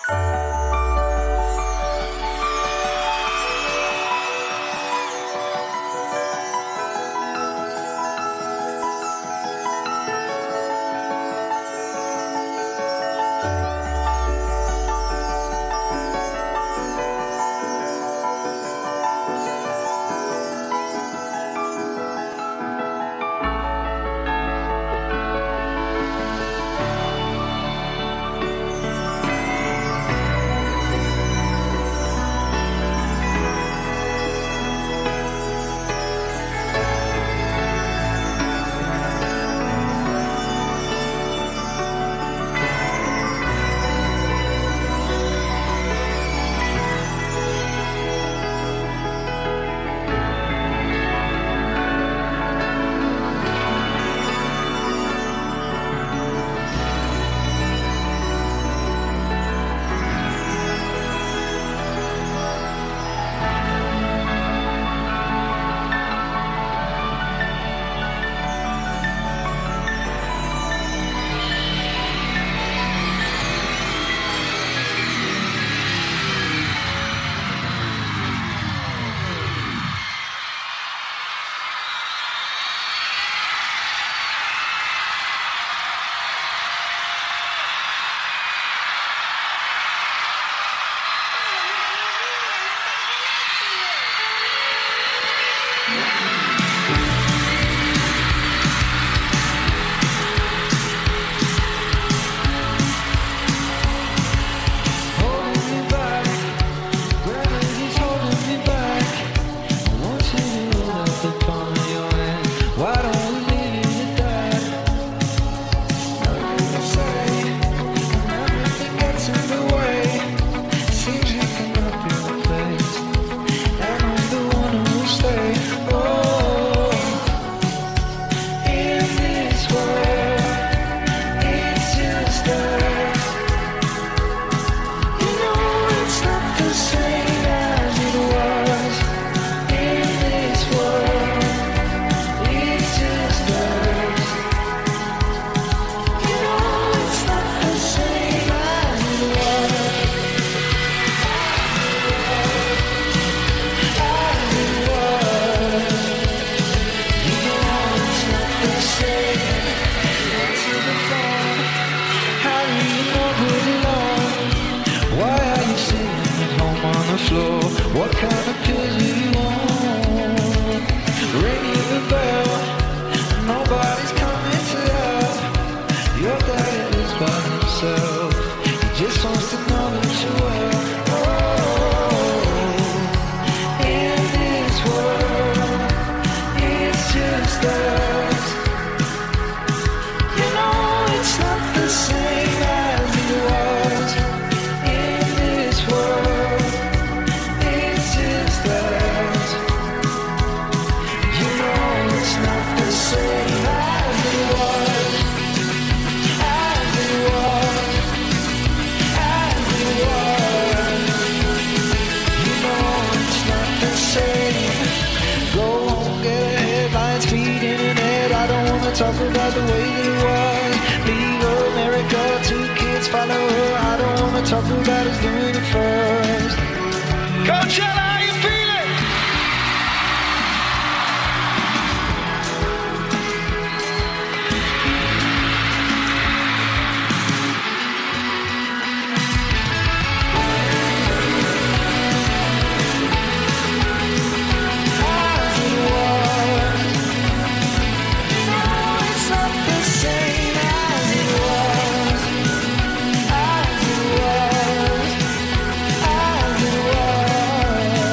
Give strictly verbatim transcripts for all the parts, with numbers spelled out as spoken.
Talk about the way that it was. Leave America, two kids follow her. I don't wanna talk about us doing it first. Coachella, how you feeling? As it was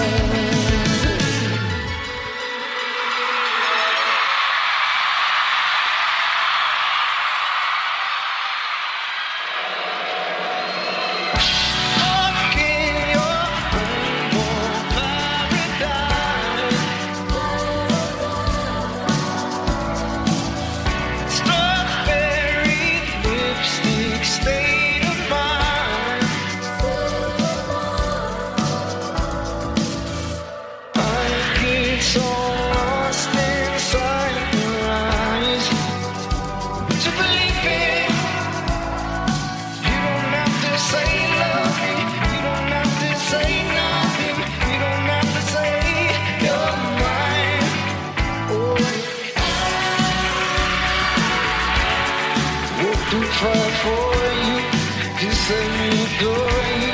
for you. Just let me adore you.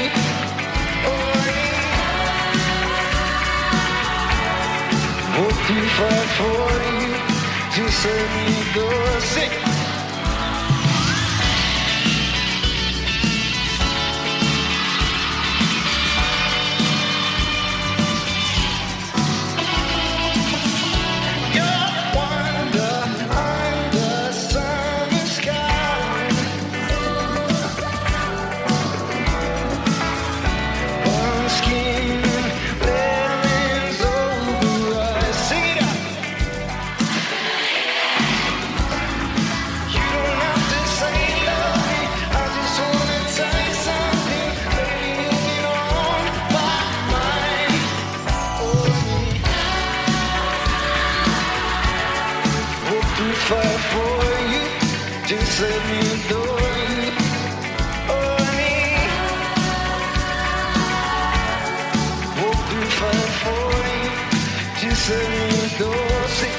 Four, three, five for you. Just let me adore. Sing. Fight for you, just let me adore you. Oh, I need walk through fire for you, just let me adore. See.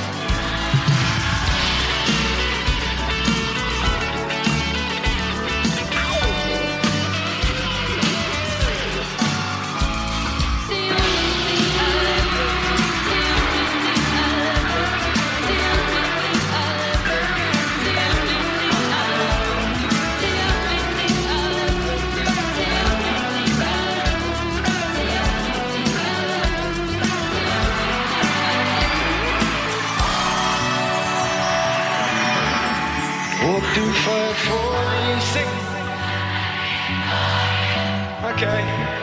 Walk through fire for you, sing. Okay.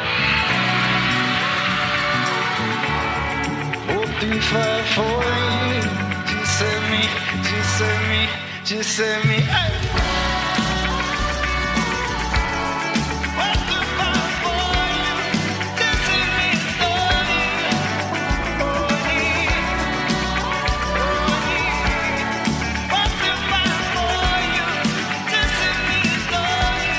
Walk through fire for you. Just let me, just let me, just let me. Hey. Walk through fire for you. Just let me adore you. Oh, I need, oh, I need. Walk through fire for you. Just let me adore you.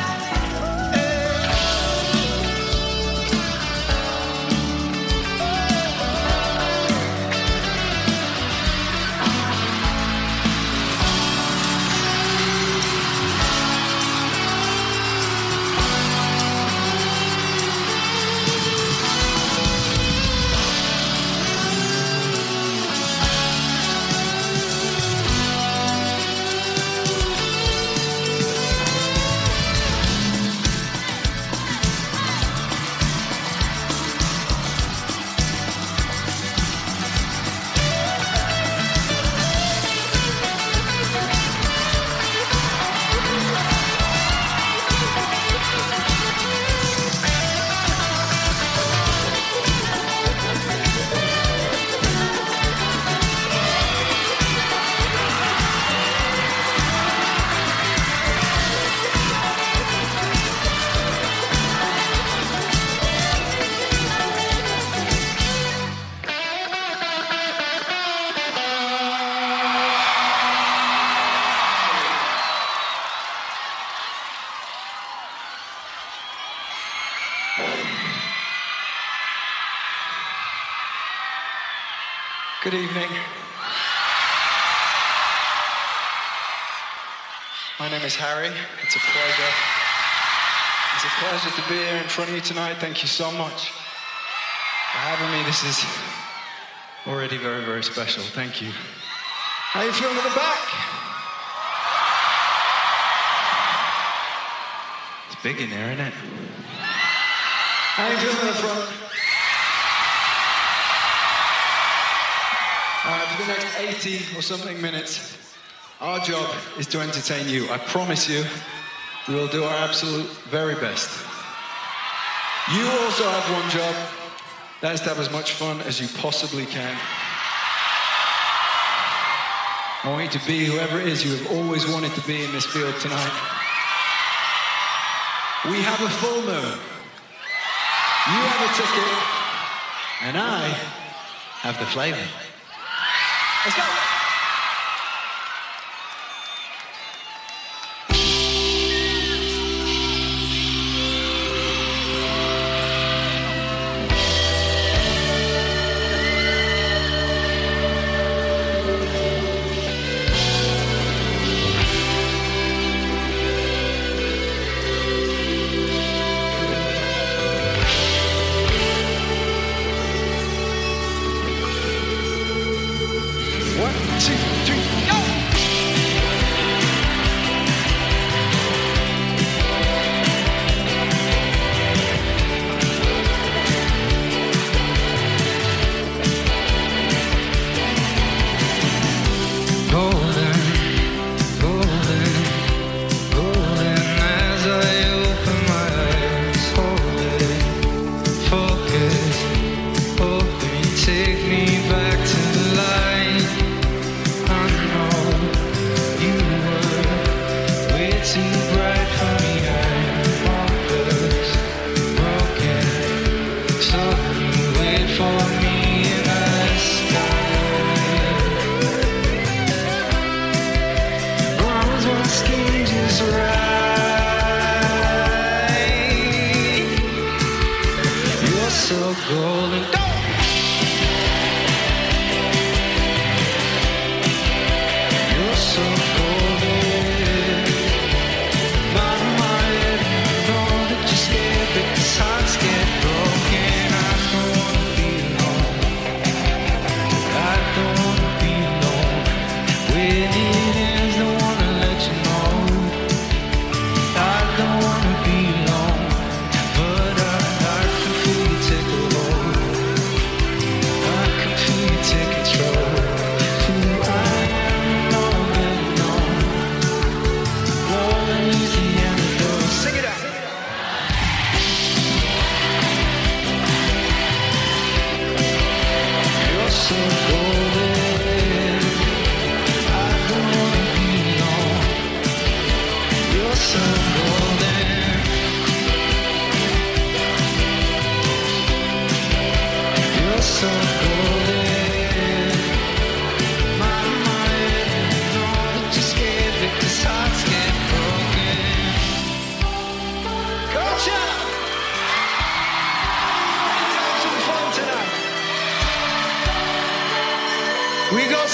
Good evening. My name is Harry. It's a pleasure. It's a pleasure to be here in front of you tonight. Thank you so much for having me. This is already very, very special. Thank you. How you feeling in the back? It's big in there, isn't it? How you feeling in the front? Uh, for the next eighty or something minutes, our job is to entertain you. I promise you, we will do our absolute very best. You also have one job, that is to have as much fun as you possibly can. I want you to be whoever it is you have always wanted to be in this field tonight. We have a full moon. You have a ticket, and I have the flavor. Let's go.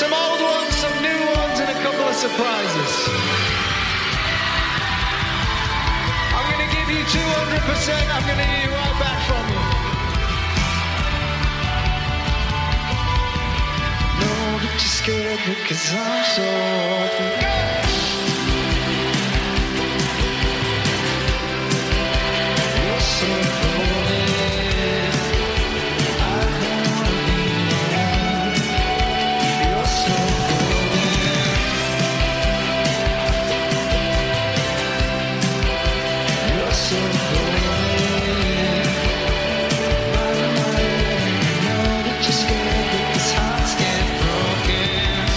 some old ones, some new ones, and a couple of surprises. I'm gonna give you two hundred percent, I'm gonna need it right back from you. No, but you're scared because I'm so open. You're so golden. I don't wanna be alone. You're so golden. You're so golden. By the way, you know that you're scared because hearts get broken.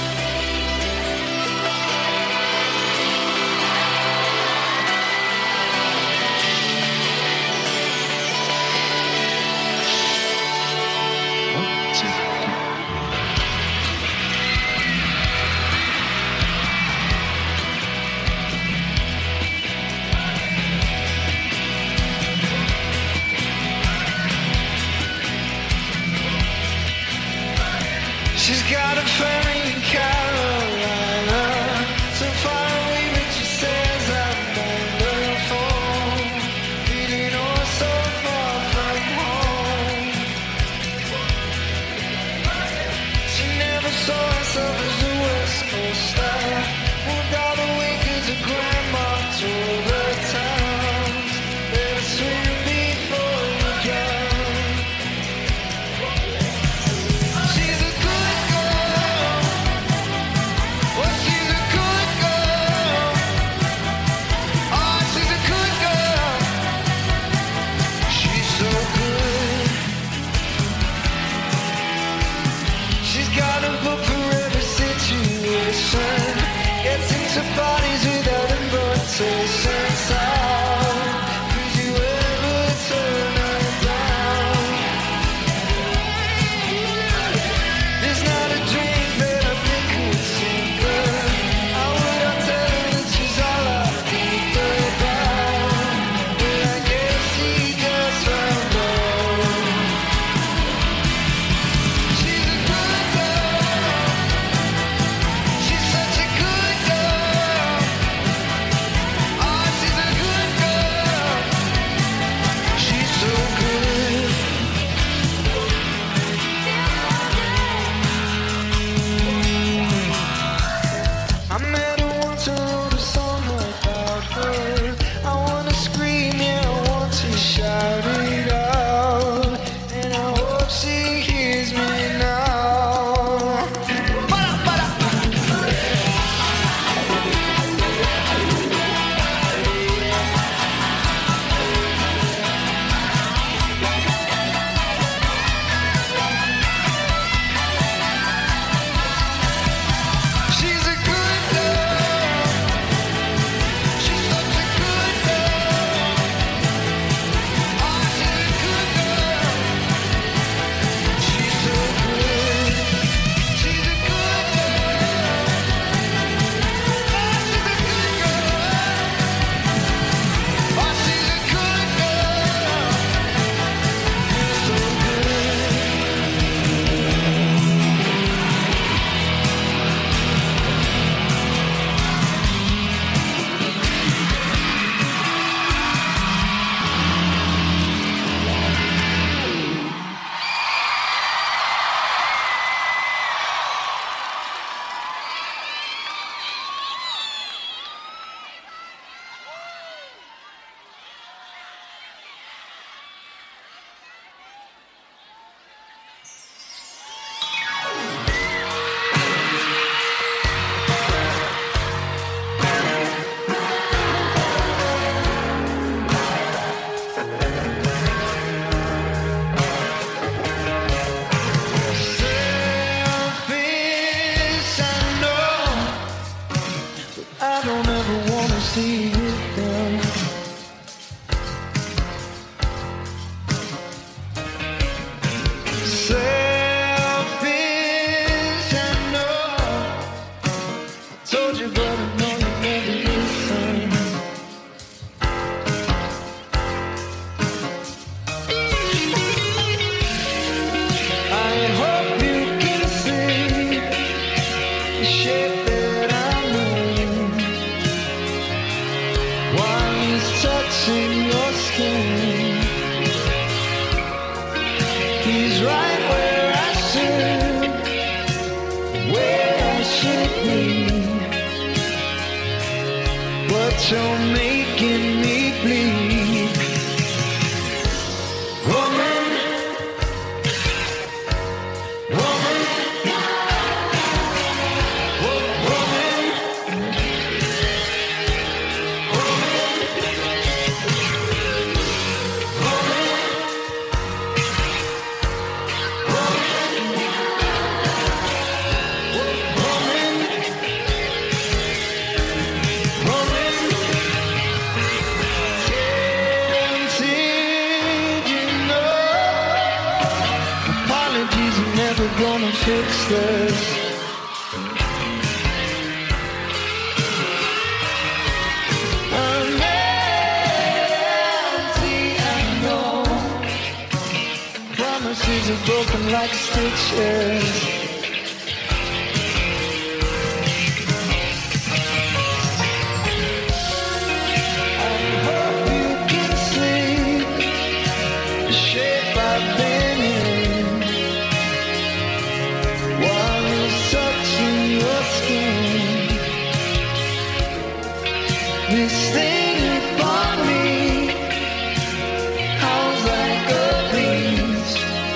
One, two, three. She's got a family in Carolina, so far away, but she says I'm wonderful, feeling oh so far from home. She never saw herself as a West Coaster, moved all the way 'cause her grandma told her towns better swim before you drown. She's a good girl. you're making me bleed. Woman, woman, wo- woman, gonna fix this. I'm empty, I know. Promises are broken like stitches. I hope you can see the shape I've been in. While you're touching your skin, this thing you bought me, how's like a breeze?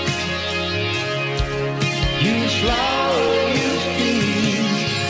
You flower, you feed.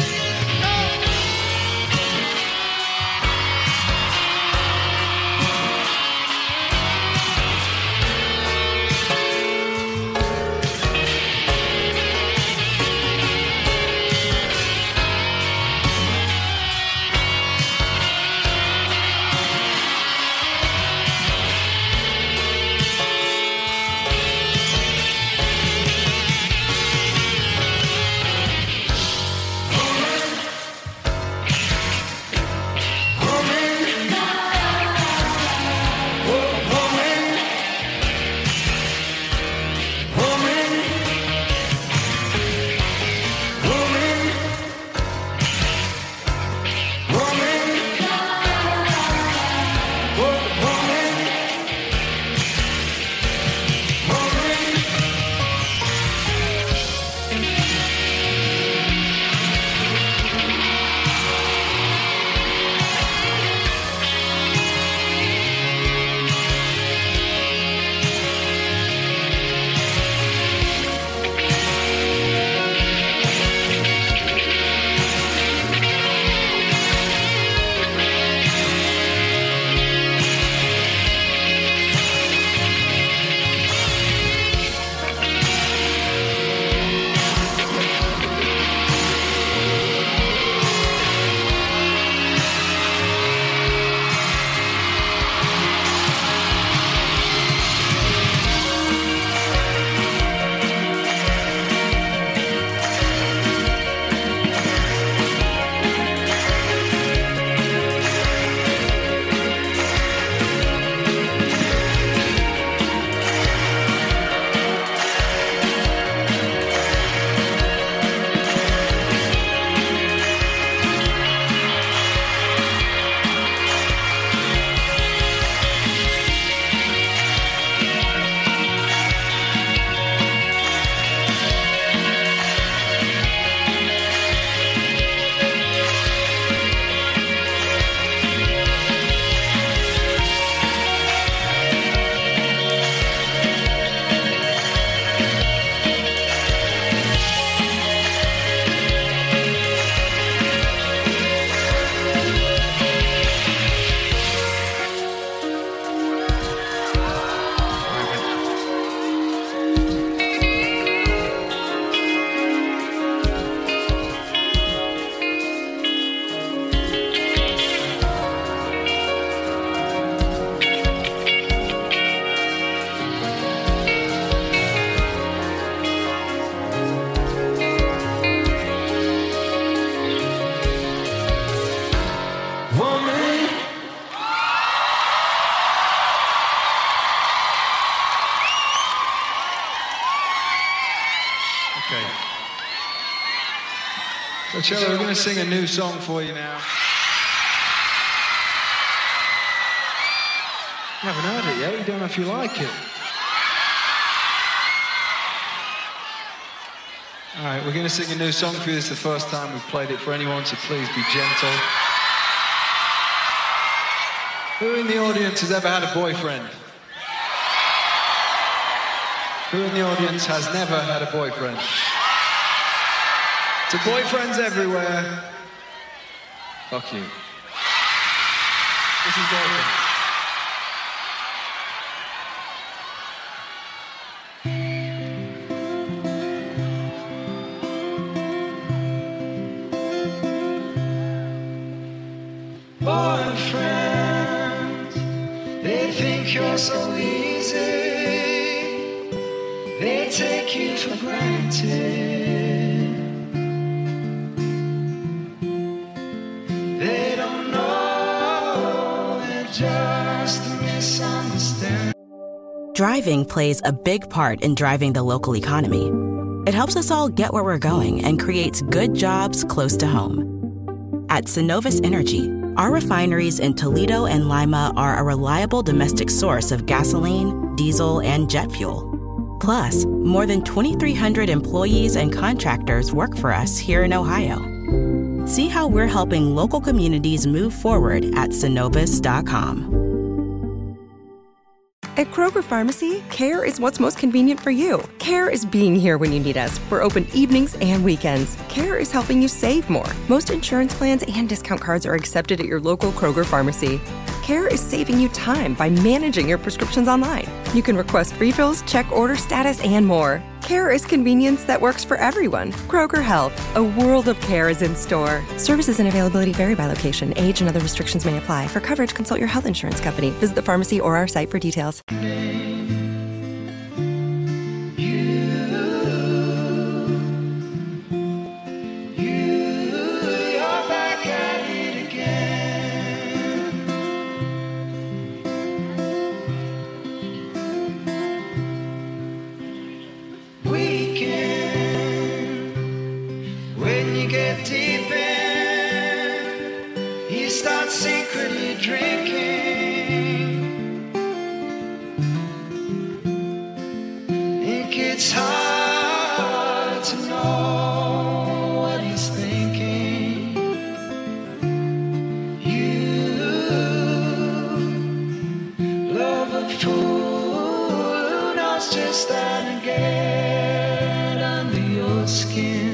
Okay. So, Cello, we're going to sing a new song for you now. You haven't heard it yet. You don't know if you like it. All right, we're going to sing a new song for you. This is the first time we've played it for anyone, so please be gentle. Who in the audience has ever had a boyfriend? Who in the audience has never had a boyfriend? To boyfriends everywhere. Fuck you. This is Dalton. Boyfriends, they think you're so easy. They take you for granted. They don't know they're just a misunderstanding. Driving plays a big part in driving the local economy. It helps us all get where we're going and creates good jobs close to home. At Synovus Energy, our refineries in Toledo and Lima are a reliable domestic source of gasoline, diesel, and jet fuel. Plus, more than twenty-three hundred employees and contractors work for us here in Ohio. See how we're helping local communities move forward at synovus dot com. At Kroger Pharmacy, care is what's most convenient for you. Care is being here when you need us. We're open evenings and weekends. Care is helping you save more. Most insurance plans and discount cards are accepted at your local Kroger Pharmacy. Care is saving you time by managing your prescriptions online. You can request refills, check order status, and more. Care is convenience that works for everyone. Kroger Health, a world of care is in store. Services and availability vary by location. Age and other restrictions may apply. For coverage, consult your health insurance company. Visit the pharmacy or our site for details. Deep in, you start secretly drinking. It gets hard to know what he's thinking. You love a fool who knows just how to get under your skin.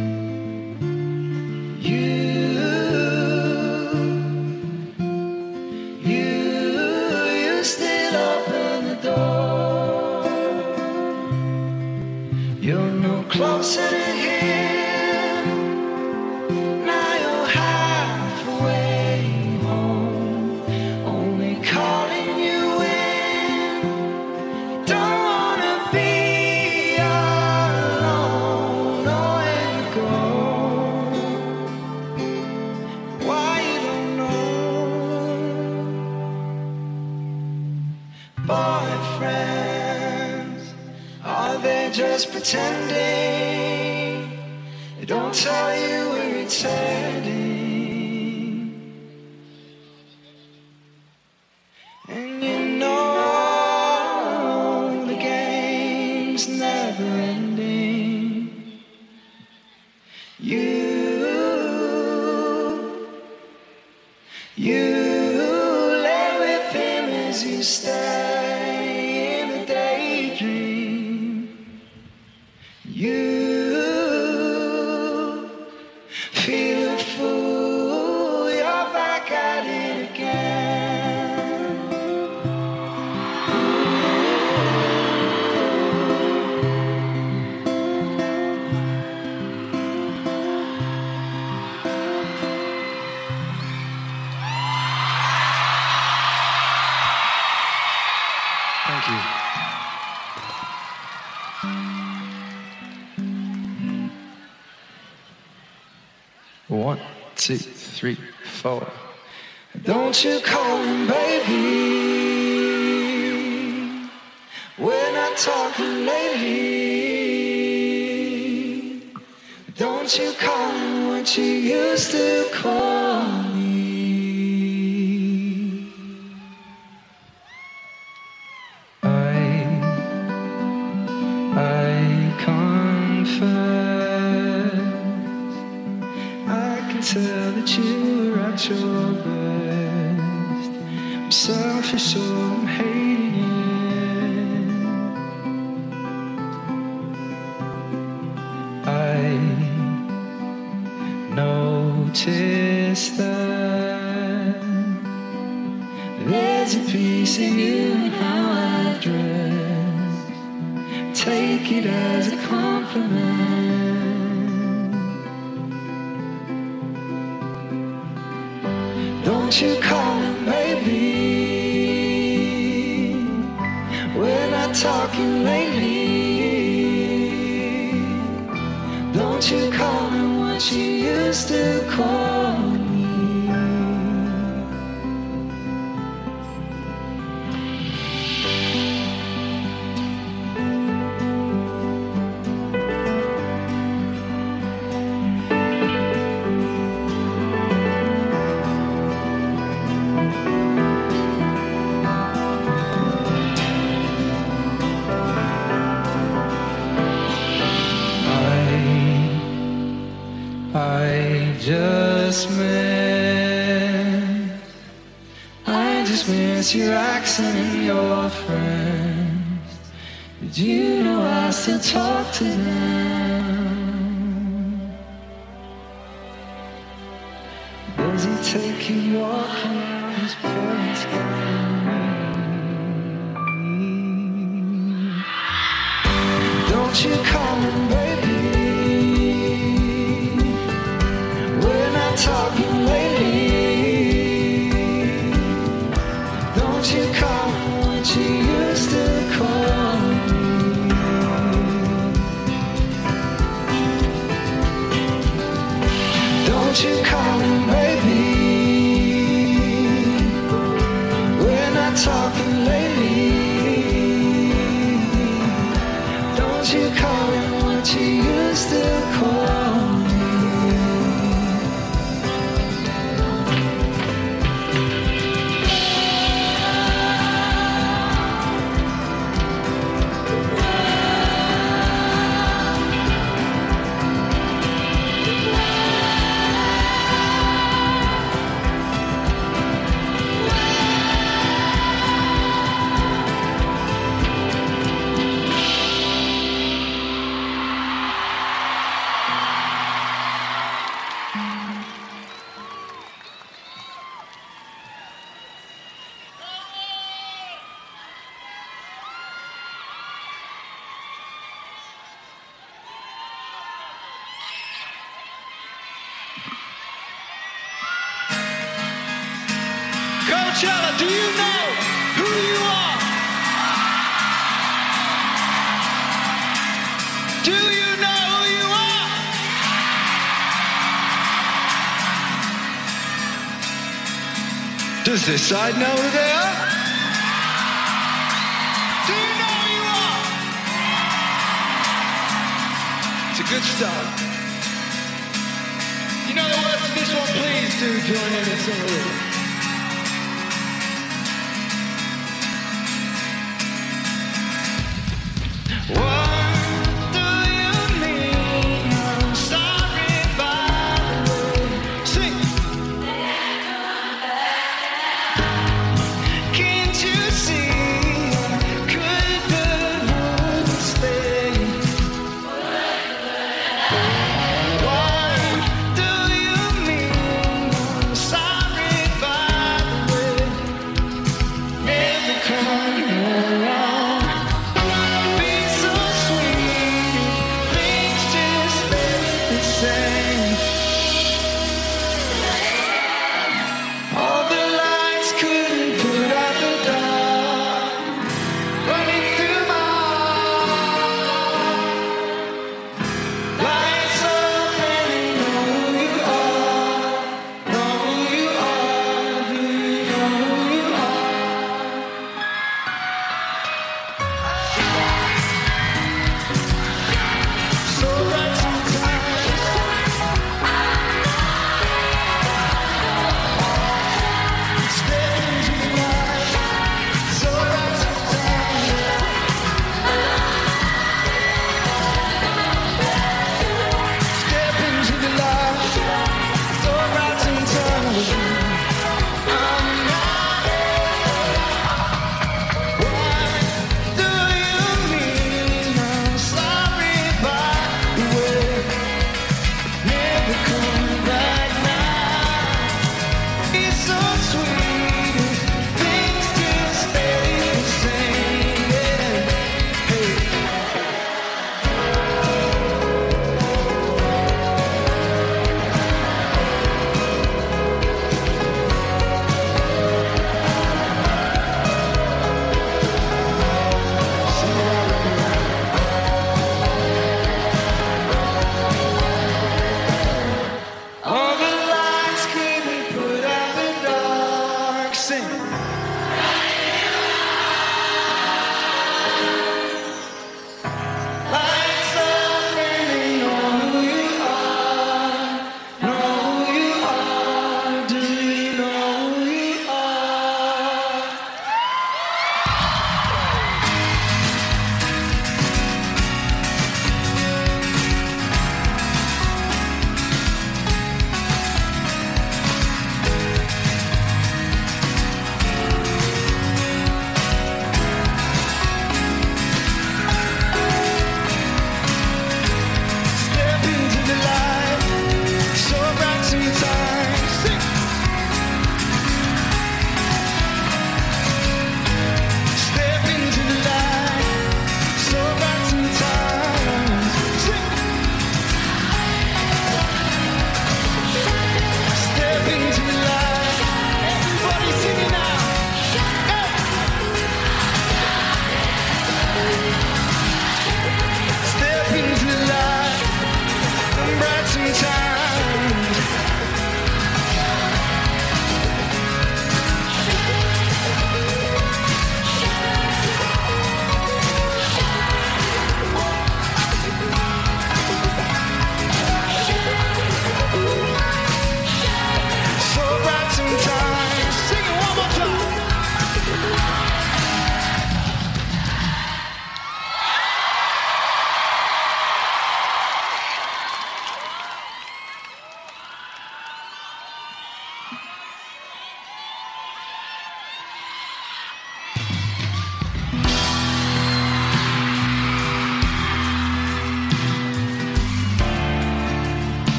Closer to him, now you're halfway home, only calling you in. Don't wanna be alone, nowhere to go. Why you don't know? Boyfriends, are they just pretending? They don't tell you where it's heading. And you know the game's never ending. You, you lay with him as you stay in the daydream. You feel a fool, you're back at it again. Thank you. One, two, three, four. Don't you call him baby. We're not talking lately. Don't you call him what you used to call me. I, I confess, I can tell that you were at your best I'm selfish, so I'm hating it. I noticed that there's a piece in you and how I dress. Take it as a compliment. Don't you call me baby. We're not talking lately. Don't you call me what you used to call me. I just miss, I just miss your accent and your friends. Did you know I still talk to them? Does he take you walking around his parents' garden? Don't you call me baby. Talking lately. Don't you call me what you used to call me. Don't you call me baby. We're not talking lately. Don't you call me what you used to call me. Coachella, do you know who you are? Do you know who you are? Does this side know who they are? Do you know who you are? It's a good start. You know the words of this one, please do join in and sing with it. What do you mean? I'm sorry by the way. Sing. Can't you see? Could but would stay. What do you mean? I'm sorry by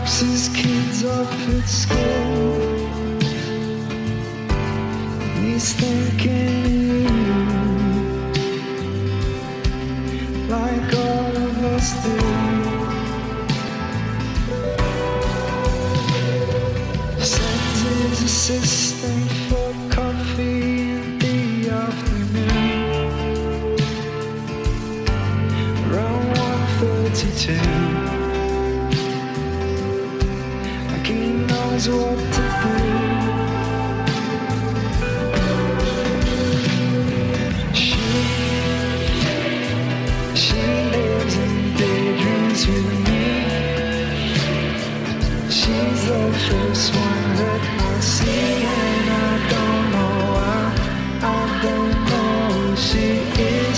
drops his kids off at school. He's thinking of you, like all of us do. Sends his assistant for coffee in the afternoon, around one thirty-two. Like he knows what to do. She, she lives in daydreams with me. She's the first one that I see, and I don't know why, I don't know who she is.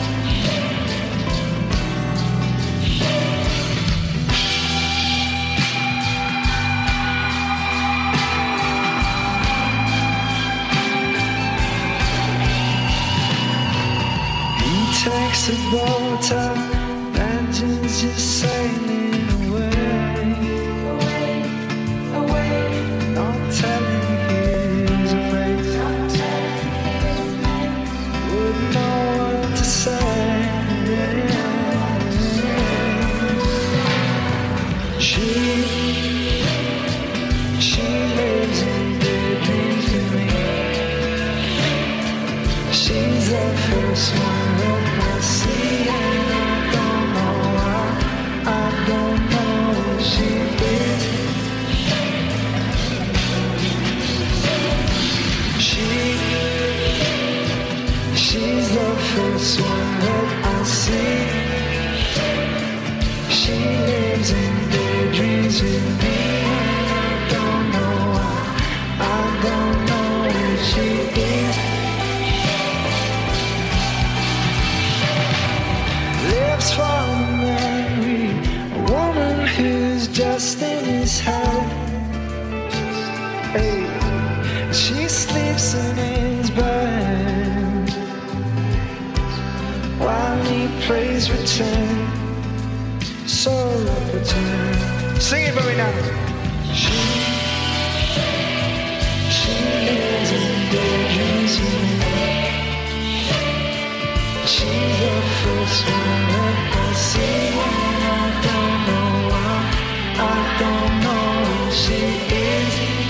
He takes a boat up, engine's just sailing away, away, not telling his mate, wouldn't know what to say. She, she lives in daydreams with me. She's the first one that I see, and I don't know why, I don't know who she is. She, she's the first one that I see. She lives in daydreams with me, and I don't know why, I don't know who she is. Lives for the memory, a woman who's just in his head. Hey, she sleeps in his bed while he plays pretend. So pretend. Sing it for me now. She, she lives in daydreams with me. She's the first one that I see, and I don't know why, I don't know who she is.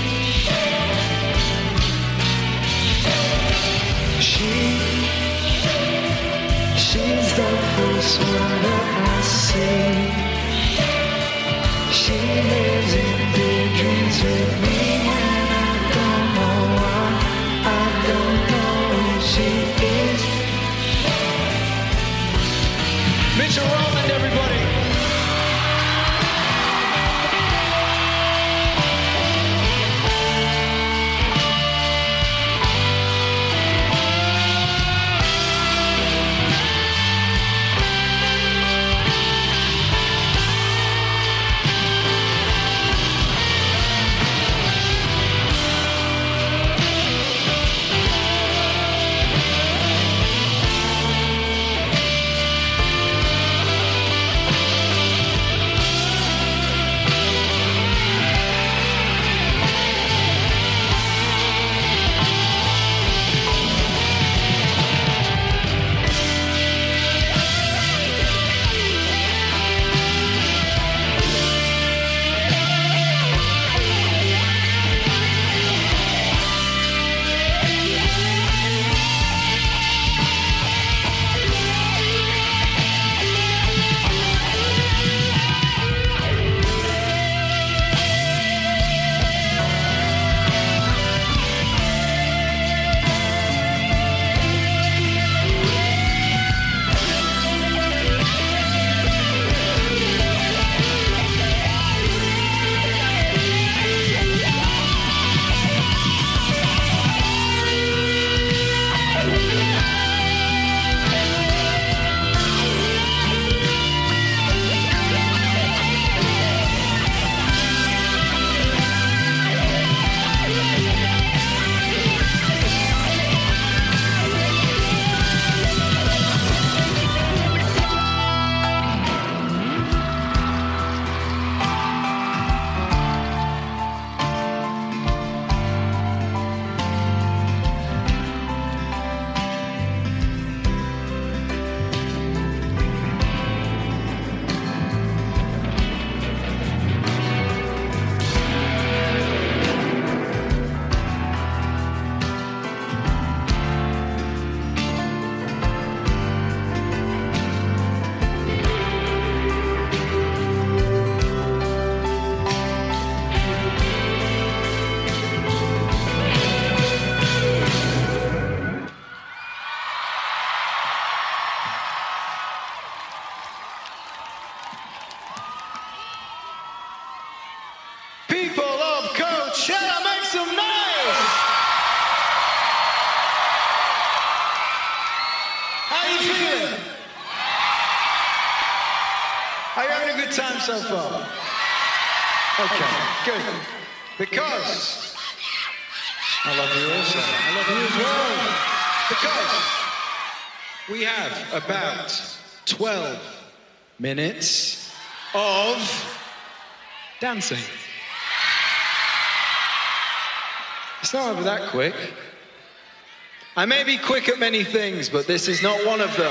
She, she's the first one that I see. She lives in daydreams with me, and I don't know why, I don't know who she is. Mitchell Rowland, everybody. good time so far? Okay, good. Because I love you also. I love you as well. Because we have about twelve minutes of dancing. It's not over that quick. I may be quick at many things, but this is not one of them.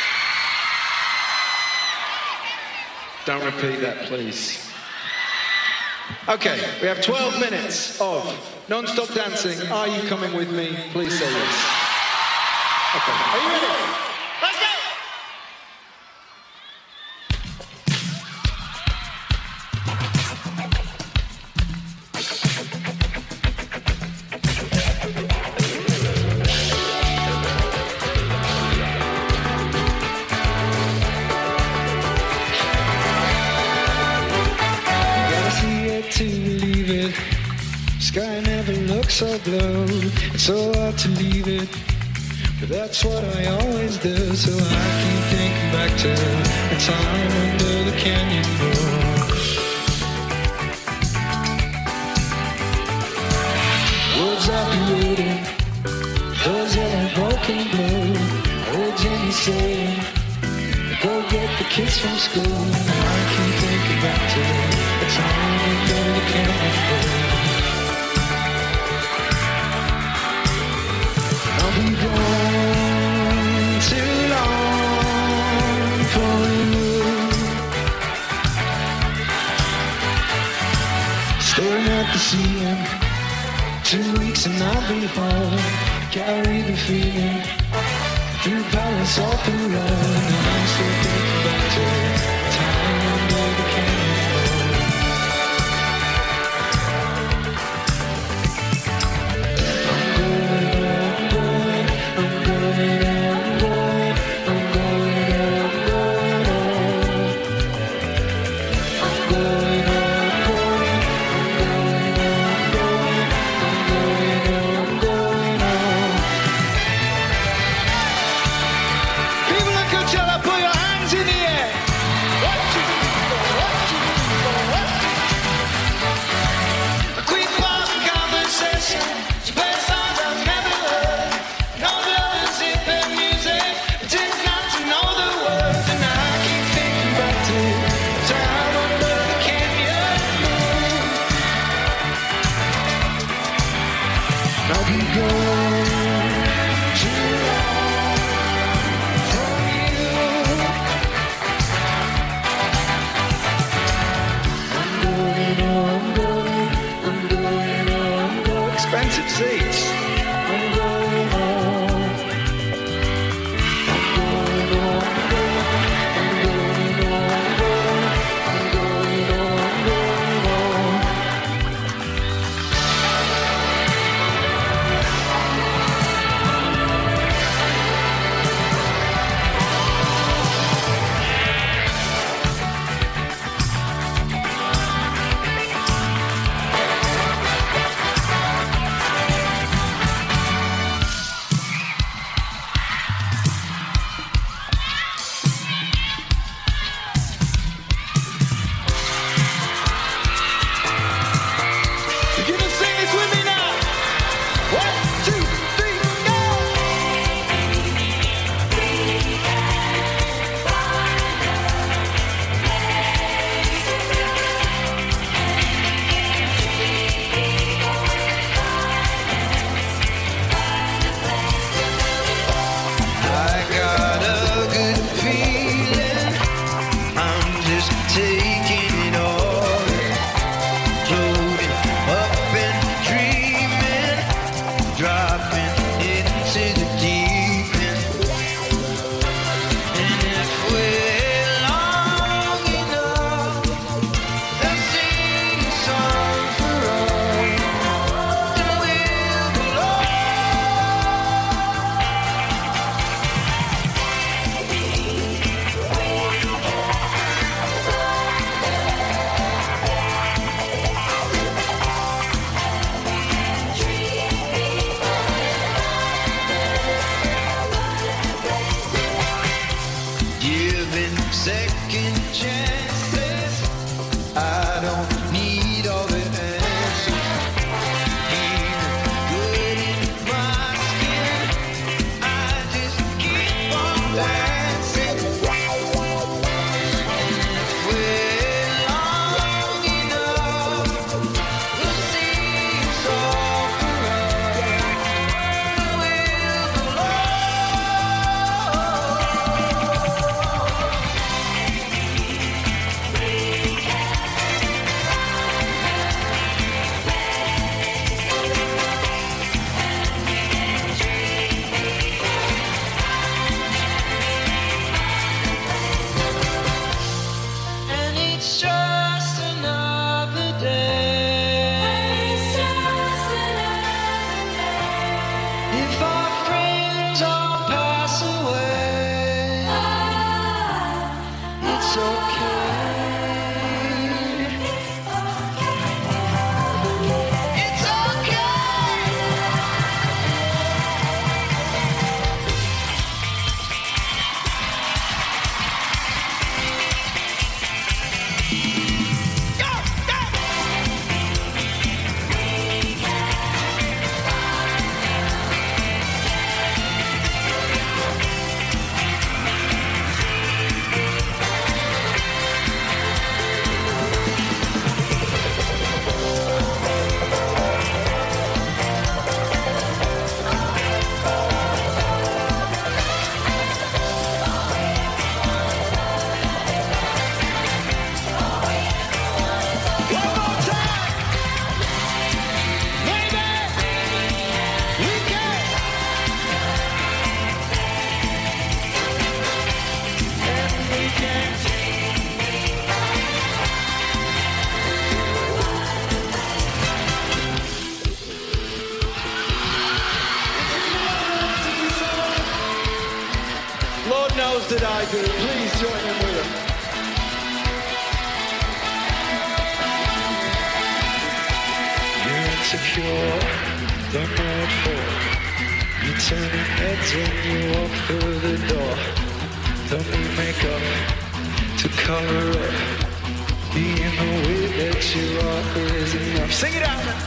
Don't repeat that, please. Okay, we have twelve minutes of non-stop dancing. Are you coming with me? Please say yes. Okay, are you ready? Let's go! So blue, it's so hard to leave it, but that's what I always do. So I keep thinking back to the time under the canyon door. Words I've been reading, those that are broken blue. I heard Jenny saying, go get the kids from school. I keep thinking back to the time under the canyon door. Been gone too long for you. Staring at the ceiling, two weeks and I'll be home. Carry the feeling through Paris, all through Rome. And I'm still thinking back to time under the canyon. Put your hands God knows that I do. Please join in with him. You're insecure, don't know what for. You're turning heads when you walk through the door. Don't need makeup to cover up. Being the way that you are is enough. Sing it out now.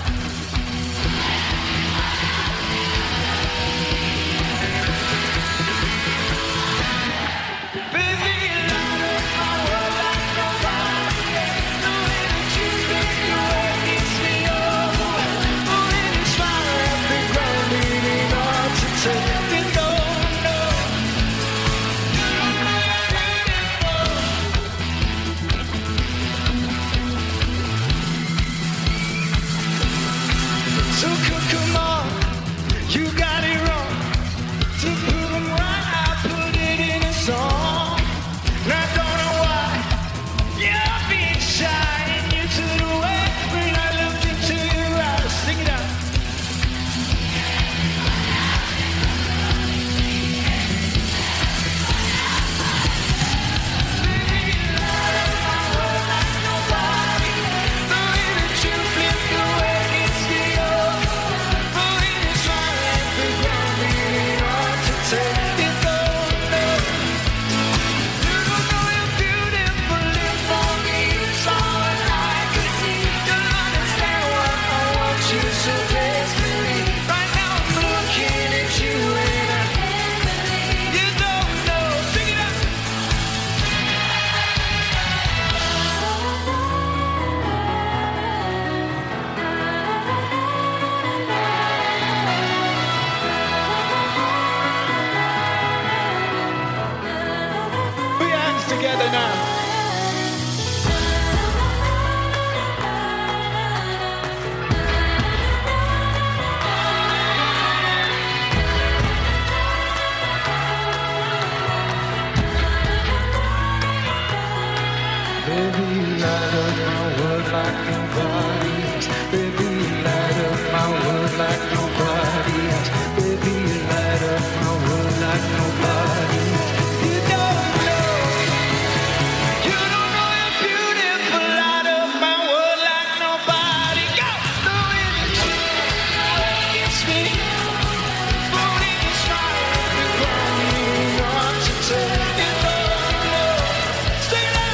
Together now. Baby, you light up my world like nobody else. Baby, you light up my world like nobody else. Baby, you light up my world like nobody else. You don't know, you don't know you're beautiful. Light up my world like nobody. Go! The way that you gets me, floating and smiling, you call me on to take it all. Stay there.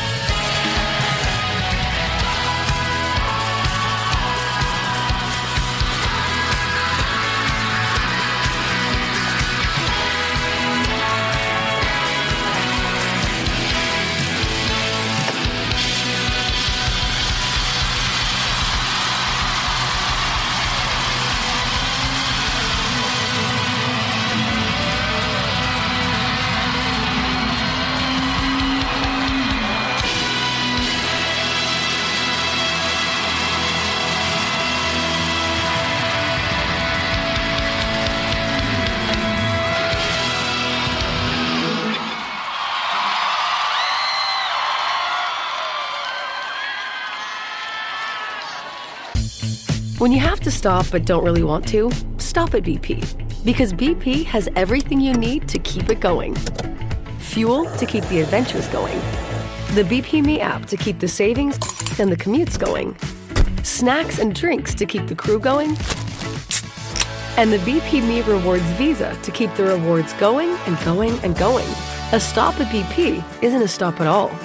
When you have to stop but don't really want to, stop at B P. Because B P has everything you need to keep it going. Fuel to keep the adventures going. The B P Me app to keep the savings and the commutes going. Snacks and drinks to keep the crew going. And the B P Me Rewards Visa to keep the rewards going and going and going. A stop at B P isn't a stop at all.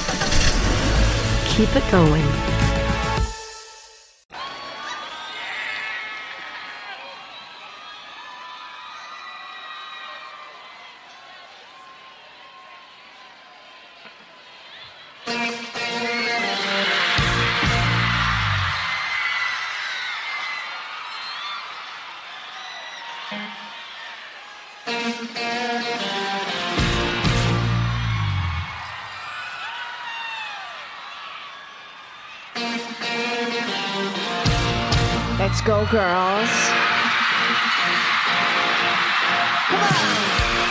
Keep it going. Let's go, girls. Come on.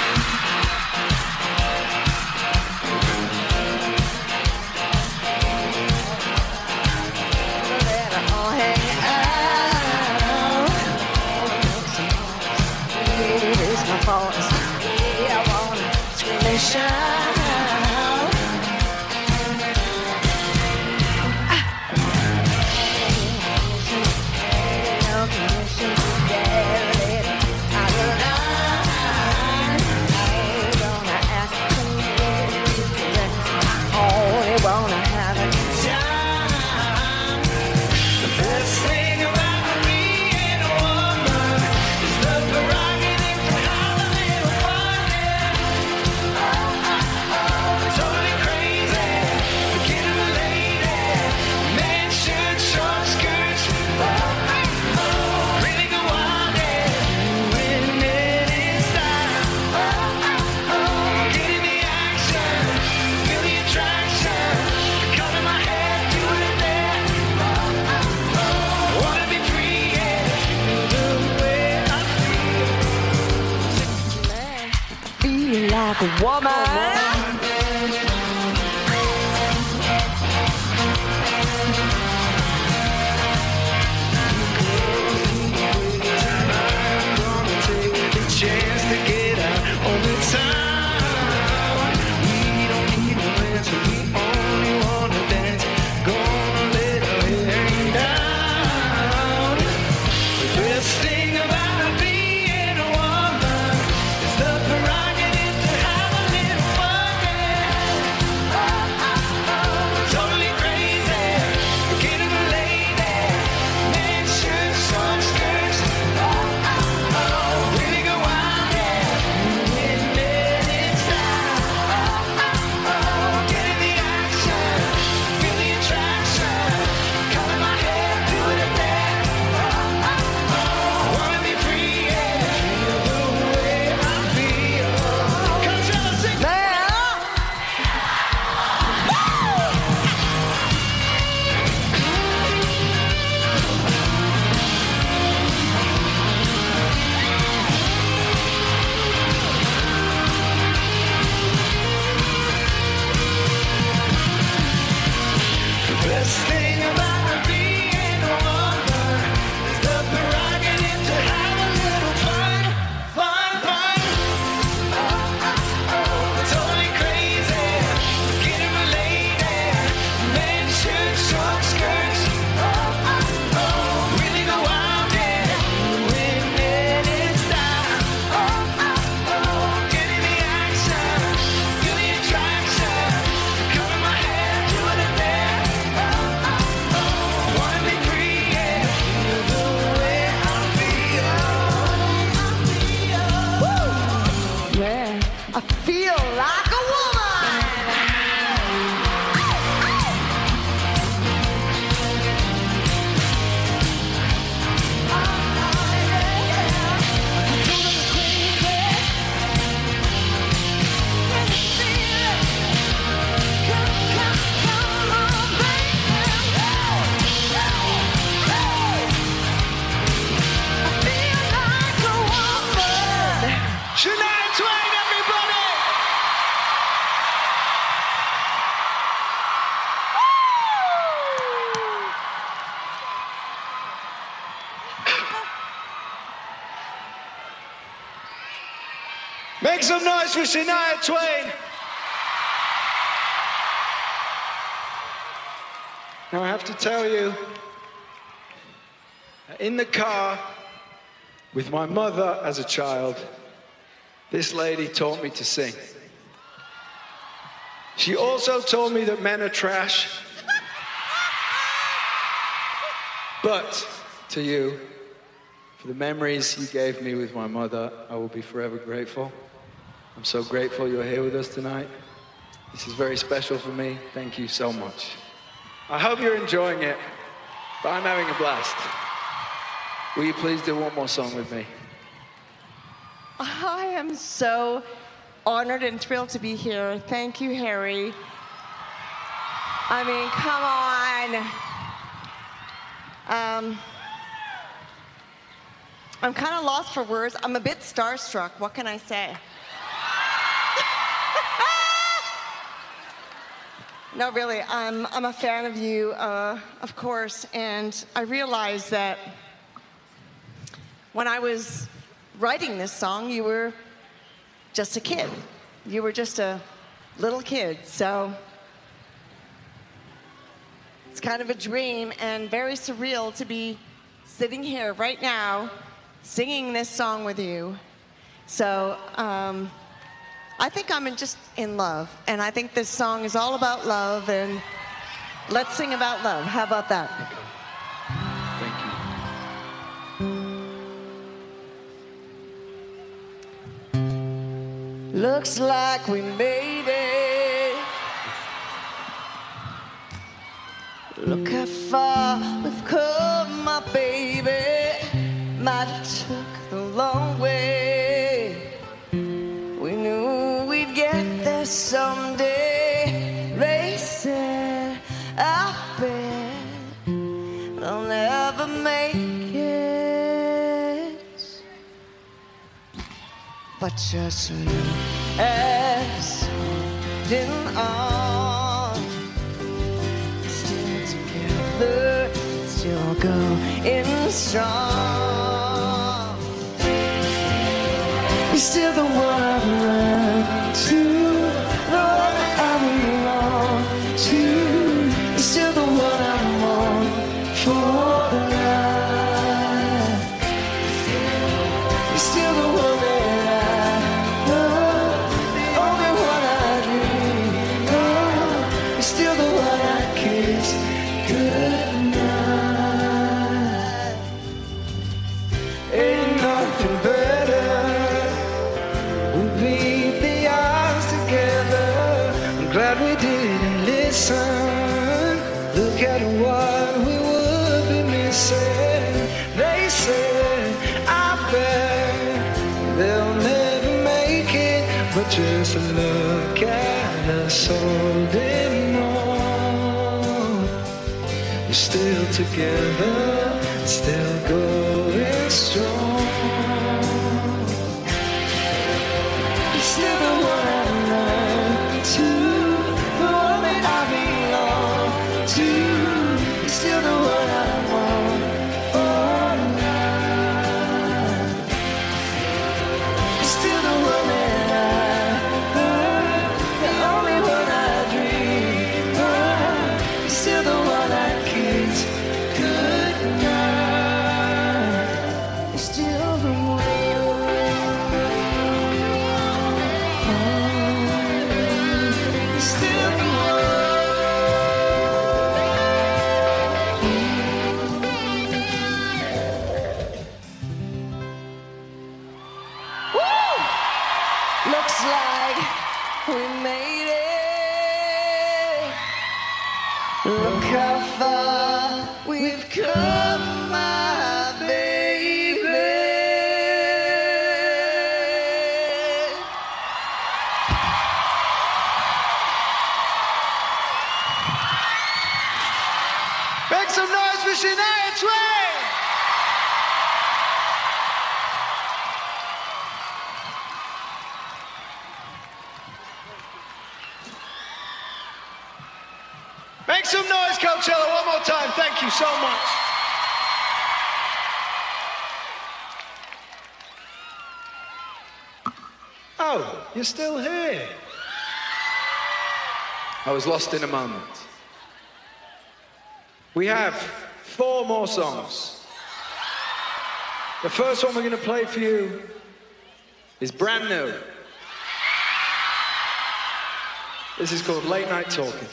Let's all hang out. Here's my voice. Yeah, I wanna scream Like a woman. Chance to get out all the time. We don't need no answer, we only wanna dance. Gonna let our hair hang down. The best thing about being a woman is the prerogative to have a little fun. Yeah. Oh, oh, oh. Totally crazy, getting a lady. Men shirts, short skirts. Oh, oh, oh. Really go wild, yeah. Getting it in style. Oh, oh, oh. Getting the action, feel the attraction. Color my hair, doing it there. Oh, oh, oh. Wanna be free, yeah. Feel the way I feel. Come tell us it. The best thing about being a woman is the prerogative to have a little fun, fun, fun. Totally crazy, getting my lady. Men shirts, short skirts. Oh, oh, oh. Really go wild, yeah. Women in style. Oh, oh, oh. Getting the action, feel the attraction. Color my hair, doing it there. Wanna be free, yeah. Feel the way I feel. Woo! Yeah, I feel like a woman. Shania Twain, everybody! Make some noise for Shania Twain. Now I have to tell you, in the car with my mother as a child, this lady taught me to sing. She also told me that men are trash. But to you, for the memories you gave me with my mother, I will be forever grateful. I'm so grateful you're here with us tonight. This is very special for me. Thank you so much. I hope you're enjoying it, but I'm having a blast. Will you please do one more song with me? I am so honored and thrilled to be here. Thank you, Harry. I mean, come on. Um, I'm kind of lost for words. I'm a bit starstruck. What can I say? No, really, I'm, I'm a fan of you, uh, of course, and I realized that when I was writing this song, you were just a kid. you were just a little kid, so it's kind of a dream and very surreal to be sitting here right now singing this song with you. So um, I think I'm in just in love, and I think this song is all about love, and let's sing about love. How about that? Looks like we made it. Look how far we've come, my baby. Might have took the long way. We knew we'd get there someday. They said, I bet I'll never make it. But just look as didn't on, still together, still going strong. You're still the one I run to, the one I belong to. You're still the one I'm on for life. You're still the one that look at what we would be missing. They said, I bet they'll never make it. But just look at us holding on. We're still together, still going strong. You're still the one I run to, the one that I belong to. You're still the one I want for life. You're still the one that I love, the only one I dream of. You're still the one I kiss goodnight. You're still the one. You're still the looks like we made it. Look how far we've come, my baby. Make some noise for Shania Twain! Make some noise, Coachella, one more time. Thank you so much. Oh, you're still here. I was lost in a moment. We have four more songs. The first one we're going to play for you is brand new. This is called Late Night Talking.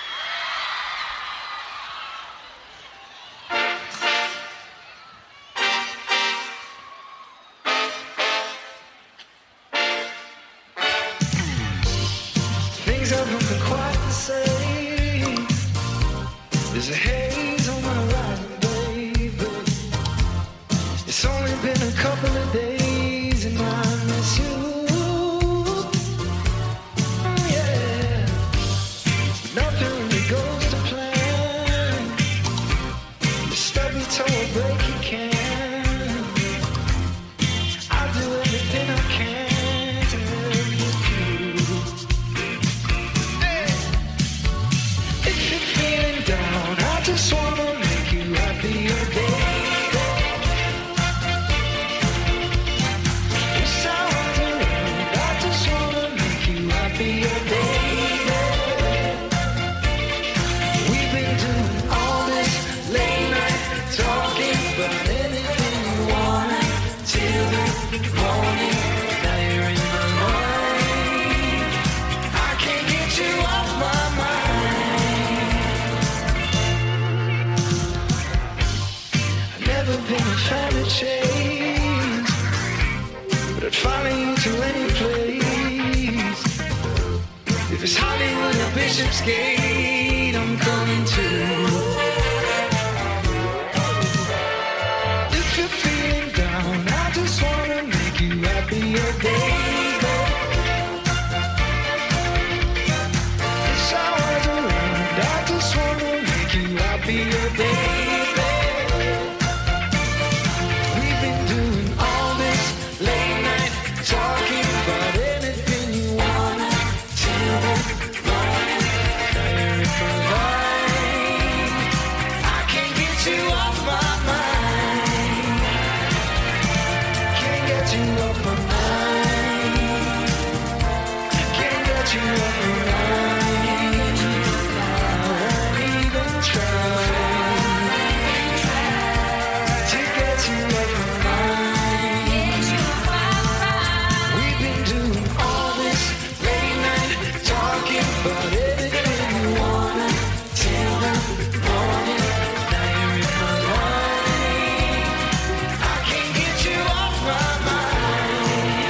Things haven't been quite the same. There's a haze on my right, baby. It's only been a couple of days and I miss you. Yeah. Nothing really goes to plan. The stubby toe break you can. I'll do everything I can to help you through. If you're feeling down, I just to any place. If it's Hollywood or Bishopsgate, I'm coming too. If you're feeling down, I just wanna make you happy a day. Wish I was around, I just wanna make you happy a day. We've been doing all this late night talking about anything you wanna till the morning. Now you're in my life, I can't get you off my mind. Can't get you off my mind. Can't get you off my mind. I won't even try to get you off my mind. We've been doing all this late night talking about anything you wanna till the morning. Now you're in my life, I can't get you off my mind.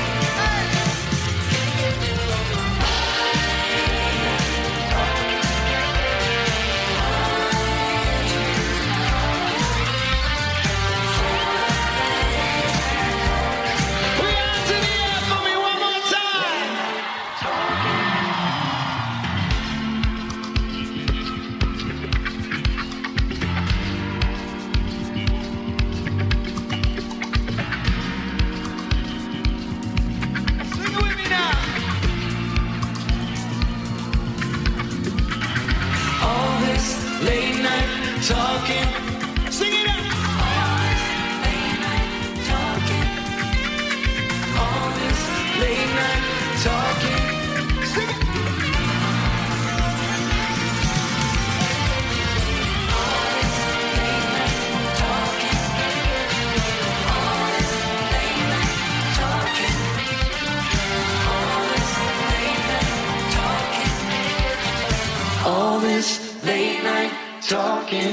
Put your hands in the air for me one more time. Sing it with me now. All this late night talking. Sing it out. All this late night talking. All this late night talking. Sing it. All this late night talking. All this late night talking. All this late night talking. All this late night talking.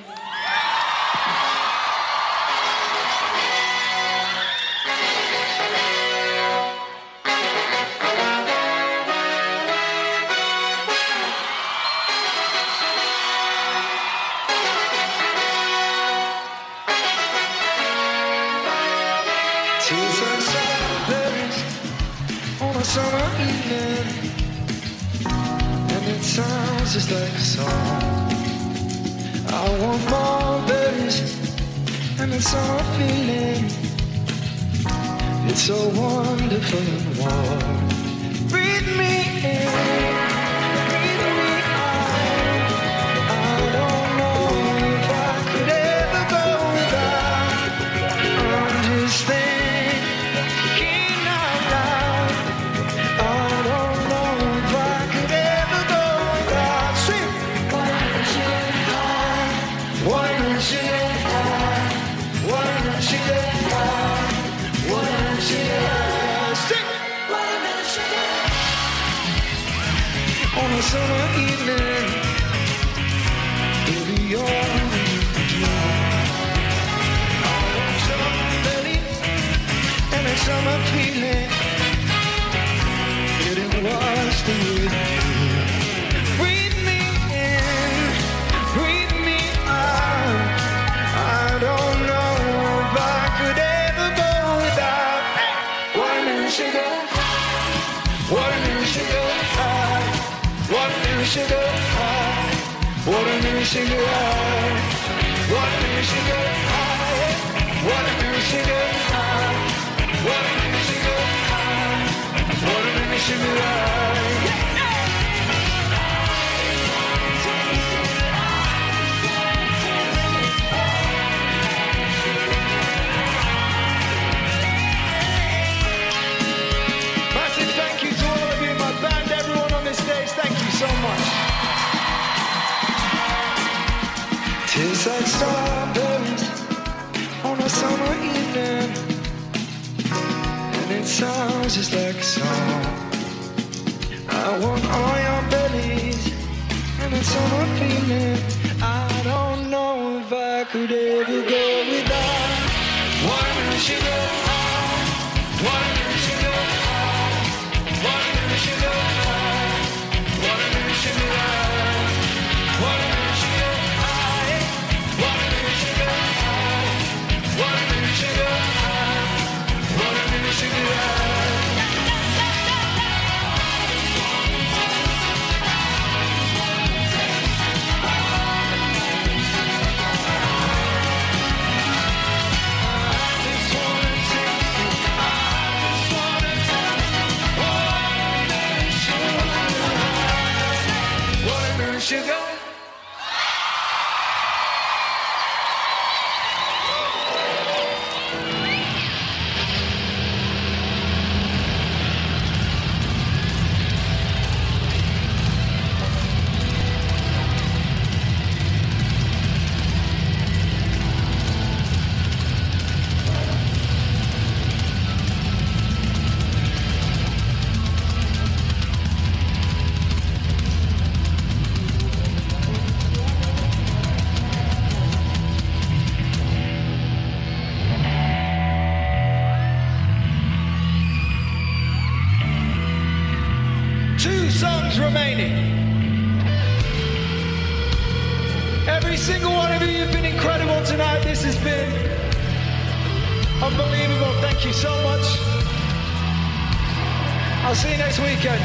Tears like strawberries on a summer evening, and it sounds just like a song. I want more berries and a summer feeling. It's so wonderful and warm. Breathe me in, breathe me out. I don't know if I could ever go without. I'm just thinking out loud. I don't know if I could ever go without. Sing. One sugar high, one sugar high, one sugar high, one sugar high. Sing. One sugar high. On a summer evening, baby, you're and a summer feeling, getting washed with you. Breathe me in, breathe me out. I don't know if I could ever go without watermelon sugar, watermelon sugar high, watermelon sugar high, watermelon sugar high, watermelon sugar high, watermelon sugar high. Watermelon sugar high, watermelon sugar high. Massive thank you to all of you, my band, everyone on this stage. Thank you so much. Tastes like strawberries on a summer evening, and it sounds just like a song. I want all your bellies and a summer feeling. I don't know if I could ever go without one sugar high, one sugar sugar. Two songs remaining. Every single one of you, you've been incredible tonight. This has been unbelievable. Thank you so much. I'll see you next weekend.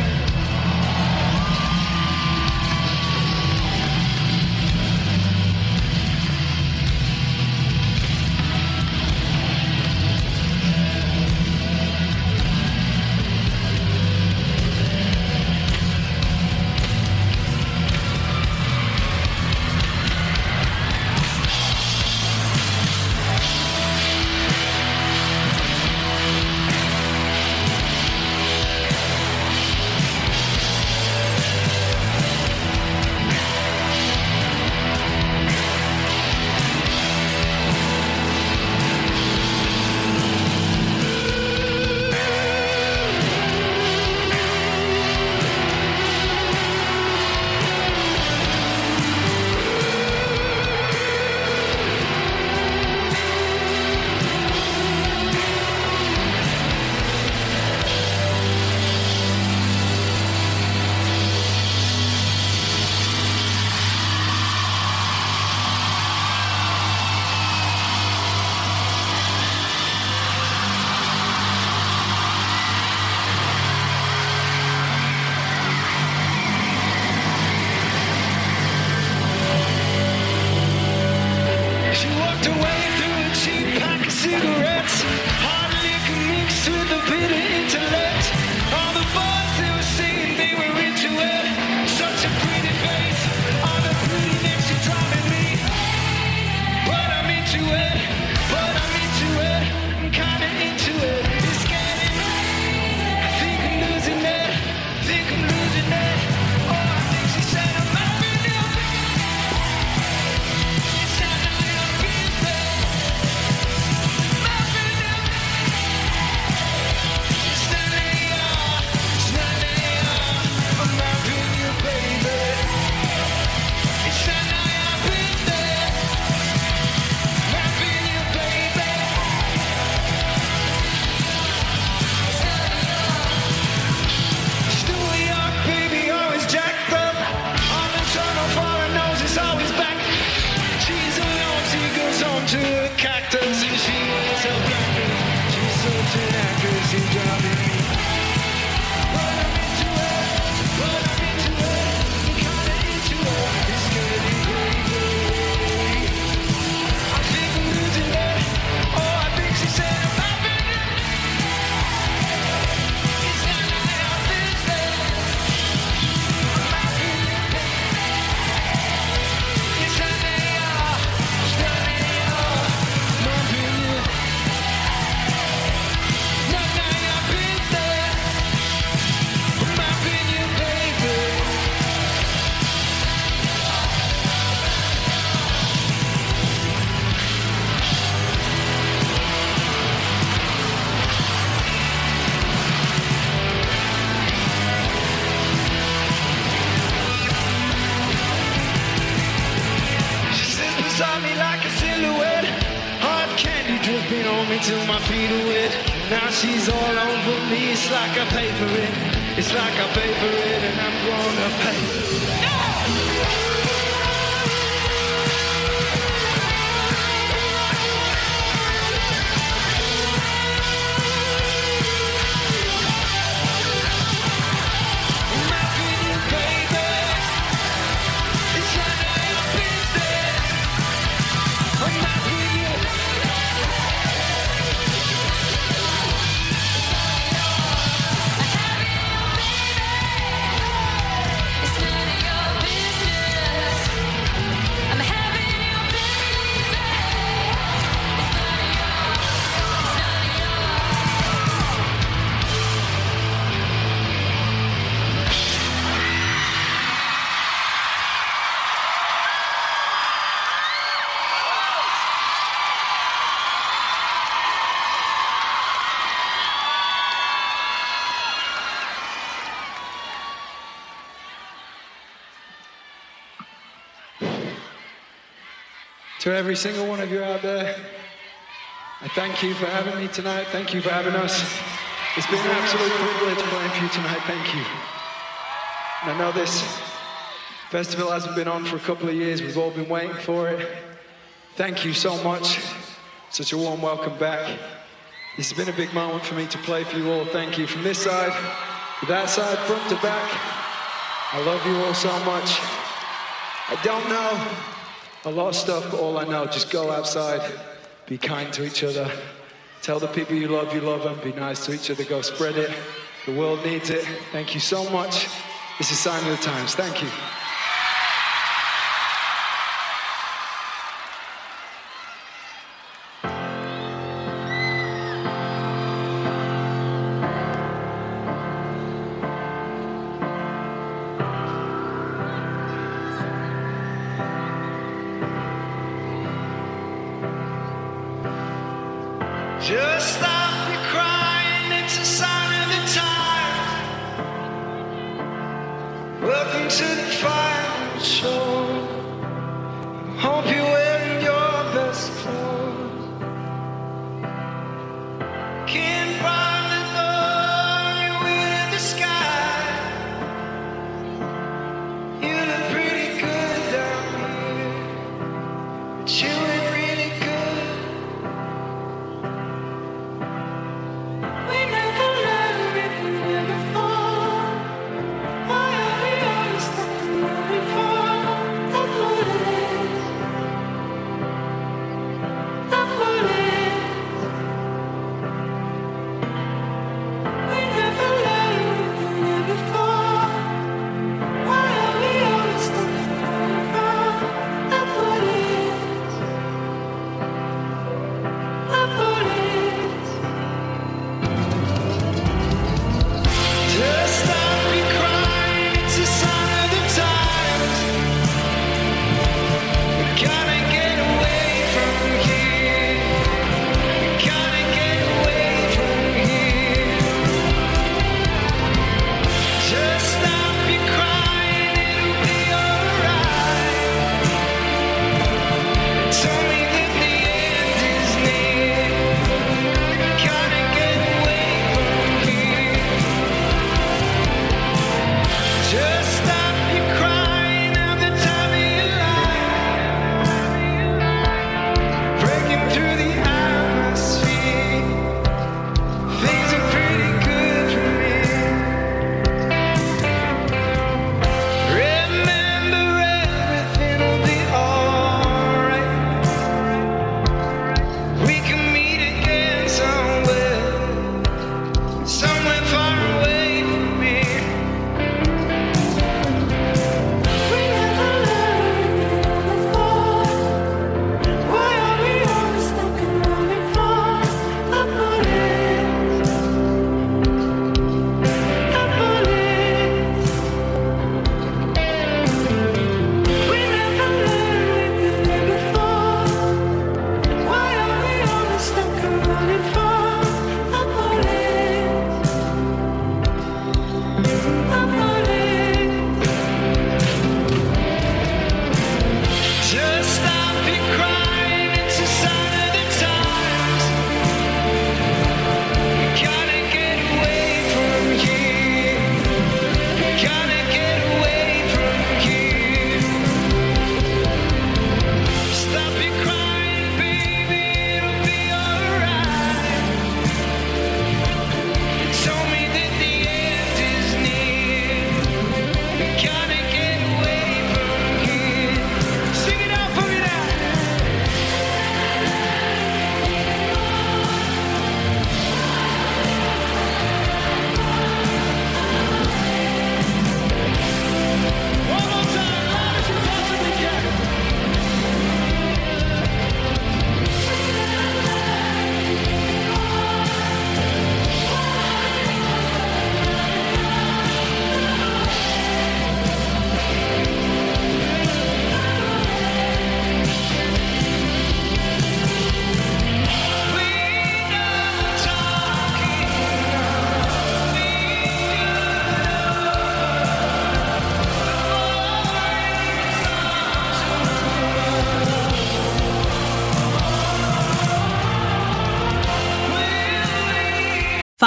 She walked away through a cheap pack of cigarettes, hard liquor mixed with a bit of intellect. All the boys they were singing, they were into it. Such a pretty face, all the pretty necks are driving me. But I'm into it, but I'm into it, I'm kinda into it. It's getting, I think I'm losing it, think I'm losing it. Oh, I think she said I'm having it. It's not a little bit. To a cactus and she was a cactus. She's such an actress, she's driving me. But I'm into it, but I'm into it, I'm kinda into it. It's getting crazy. I think I'm losing it. Oh, I think she said I'm having it. It's not like I'm business. I'm having it. It's not like I'm standing. Beside me like a silhouette, hard candy dripping on me till my feet are wet. Now she's all over me, it's like I pay for it. It's like I pay for it and I'm gonna pay. No! It's none of your business. To every single one of you out there, I thank you for having me tonight. Thank you for having us. It's been an absolute privilege playing for you tonight. Thank you. And I know this festival hasn't been on for a couple of years. We've all been waiting for it. Thank you so much. Such a warm welcome back. This has been a big moment for me to play for you all. Thank you. From this side to that side, front to back, I love you all so much. I don't know a lot of stuff, but all I know, just go outside, be kind to each other, tell the people you love you love them, be nice to each other, go spread it. The world needs it. Thank you so much. This is Sign of the Times. Thank you. Just stop your crying, it's a sign of the time. Welcome to the final show. Hope you're wearing your best clothes. Can't find the love you in the sky. You look pretty good down here, but you ain't really good.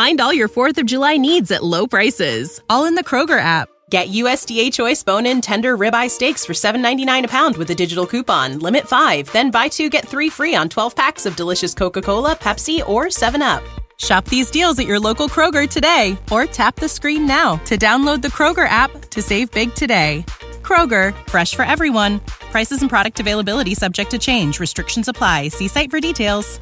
Find all your fourth of July needs at low prices, all in the Kroger app. Get U S D A Choice bone-in tender ribeye steaks for seven ninety-nine a pound with a digital coupon. Limit five. Then buy two, get three free on twelve packs of delicious Coca-Cola, Pepsi, or seven up. Shop these deals at your local Kroger today, or tap the screen now to download the Kroger app to save big today. Kroger, fresh for everyone. Prices and product availability subject to change. Restrictions apply. See site for details.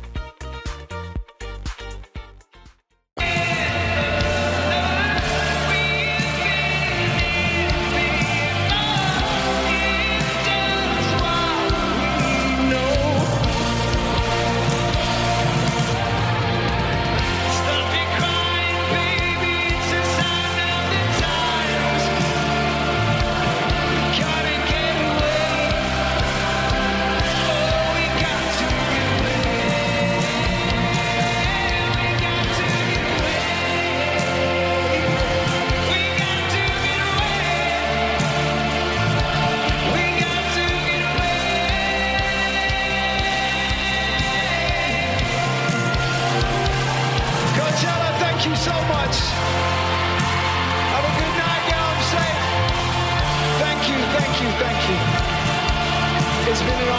It's been an